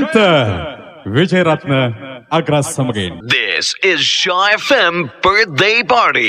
ජයන්ත විජේරත්න අග්‍රස් සමගින්. This is Shy FM birthday party.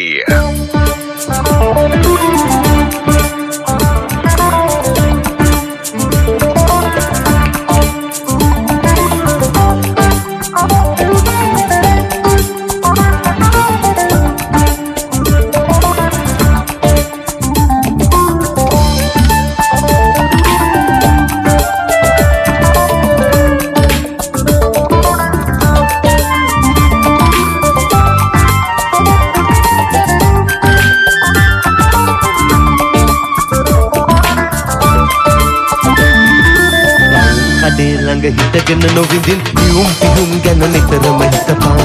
හිතගෙන නොවිඳින් පියුම් ගැන නිතරම හිතපන්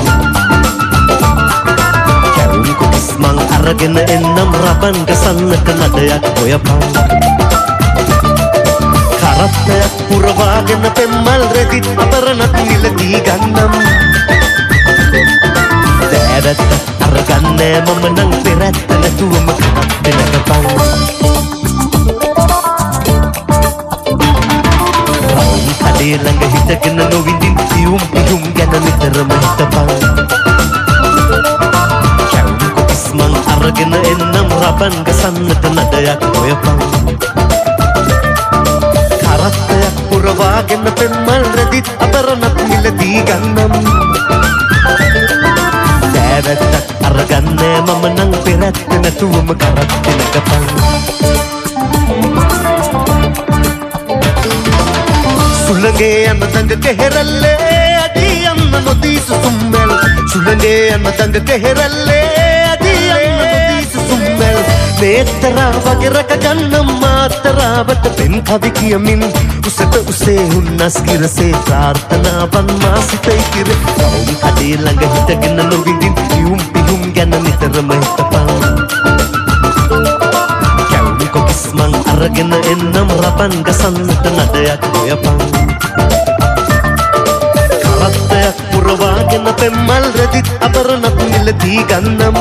කැවුම් කොටස් මං අරගෙන එන්නම් රබන් ගසන්නට නඩයක් හොයපන් කරත්තයක් පුරවාගෙන පෙම්මල් රෙදි අතරනක් නිලදී ගන්නම් දැරත් අරගන්නේ මම නම් පෙරත්ත නැතුවම දෙනකපන් ළඟ හිතගෙන නොවිඳින් පියුම් ගැන නිතරම හිතපන් කැවුම් කොටස් මං අරගෙන එන්නම් රබන් ගසන්නට නඩයක් හොයපන් කරත්තයක් පුරවාගෙන පෙම්මල් රෙදි අතරනක් නිලදී ගන්නම් දැවැත්තක් අරගන්නේ මම නම් පෙරත්ත නැතුවම කරත් දෙනකපන් සුළඟේ යන දඟ කෙහෙරල්ලේ අදී යන්න නොදීසු සුම්මෙල් සුළඟේ යන දඟ කෙහෙරල්ලේ අදී යන්න නොදීසු සුම්මෙල් මේතරා වගේ රැක ගන්නම් මාතරාවට පෙන් කවි කියමින් උසට උසේ හුන්නස් කිරසේ ප්‍රාර්ථනාවන් මා සිතයි කිර කවුම් කඩේ ළඟ හිටගෙන නොවිඳින් පියුම් ගැන නිතරම හිතපන් කොකිස් මං අරගෙන එන්නම් රබන් ගසන්නට නඩයක් හොයපන් කරත්තයක් පුරවාගෙන පෙම්මල් රෙදි අතරනක් නිලදී ගන්නම්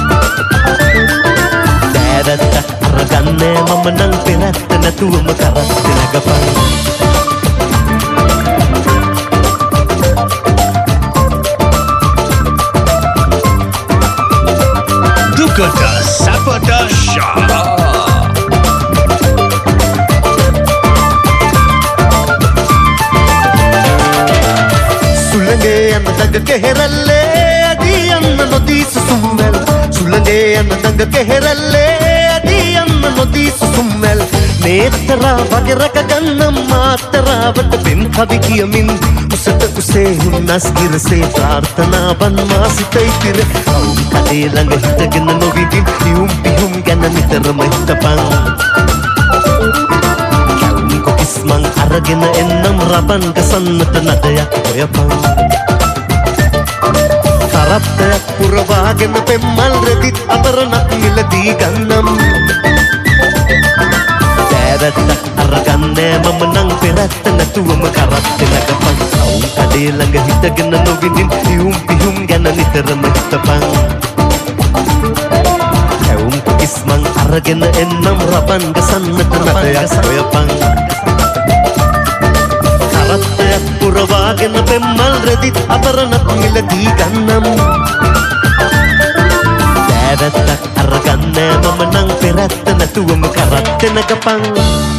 දැරත්තක් අරගන්නේ මම නම් පෙරත්ත නැතුවම කරත් දෙනකපන් දුකට සැපට ශා සුළඟේ යන දඟ කෙහෙරල්ලේ අදී යන්න නොදීසු සුම්මෙල් සුළඟේ යන දඟ කෙහෙරල්ලේ අදී යන්න නොදීසු සුම්මෙල් මේතරා වගේ රැක ගන්නම් මාතරාවට පෙන් කවි කියමින් උසට උසේ හුන්නස් කිරසේ ප්‍රාර්ථනාවන් මා සිතයි කිර කවුම් කඩේ ළඟ හිටගෙන නොවිඳින් පියුම් ගැන නිතරම හිතපන් මං අරගෙන එන්නම් රබන් ගසන්නට නඩයක් හොයපන් කරත්තයක් පුරවාගෙන පෙම්මල් රෙදි අතරනක් නිලදී ගන්නම් දැරත්තක් අරගන්නේ මම නම් පෙරත්ත නැතුවම කරත් දෙනකපන් කවුම් කඩේ ළඟ හිටගෙන නොවිඳින් පියුම් ගැන නිතරම හිතපන් කැවුම් කොකිස් මං අරගෙන එන්නම් රබන් ගසන්නට නඩයක් හොයපන් කරත්තයක් පුරවාගෙන පෙම්මල් රෙදි අතරනක් නිලදී ගන්නම් දැරත්තක් අරගන්නේ මම නම් පෙරත්ත නැතුවම කරත් දෙනකපන්